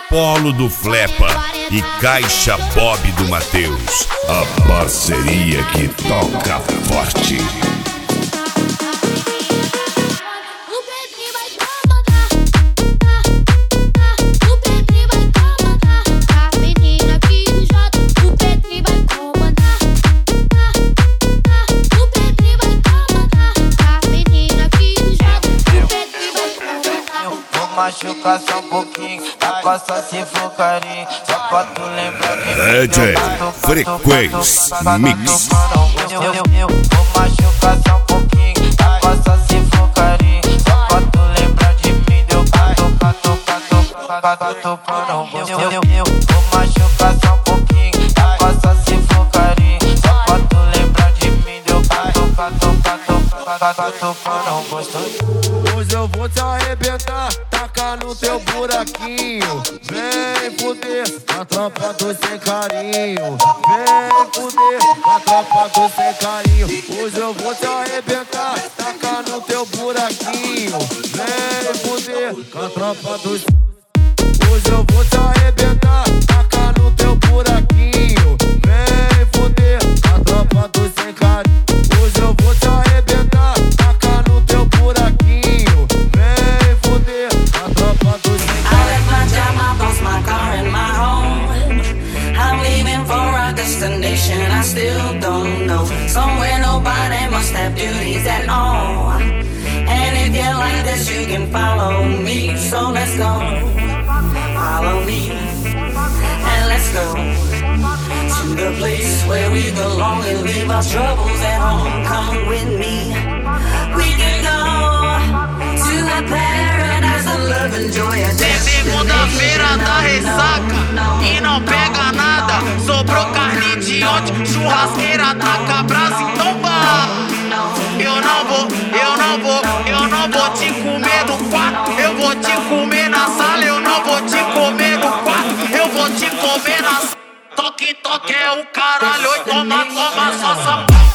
Polo do Flepa e Caixa Bob do Matheus. A parceria que toca forte. Machucar só um pouquinho, a coça se for carinho, só pra tu lembrar que DJ Frequência Mix. Eu vou machucar só um pouquinho, a coça se for carinho, só pra tu lembrar de mim, deu catucando. Eu vou machucar só um pouquinho, a coça se for carinho, só pra tu lembrar de mim, deu catucando gostoso. Hoje eu vou te arrebentar, tacar no teu buraquinho. Vem fuder na tropa do sem carinho. Vem fuder na tropa do sem carinho. Hoje eu vou te arrebentar, tacar no teu buraquinho. Vem fuder na tropa do. Hoje eu vou te arrebentar, tacar no teu buraquinho. Vem fuder na tropa do sem carinho. Hoje eu vou te arrebentar, tacar no teu buraquinho. Vem fuder na tropa do sem carinho. I left my job, my boss, my car and my home. I'm leaving for a destination I still don't know. Somewhere nobody must have duties at all. And if you like this, you can follow me. So let's go, follow me, and let's go to the place where we belong and leave our troubles at home. Come with me, we can go to a paradise of love and joy. Segunda-feira da ressaca e não pega nada. Sobrou carne de ontem, churrasqueira taca brasa, então vá. Eu não vou te comer no quarto. Eu vou te comer na sala, eu não vou te comer no quarto. Eu vou te comer na sala. Toque, toque é o caralho, oi, toma, toma, só sapato.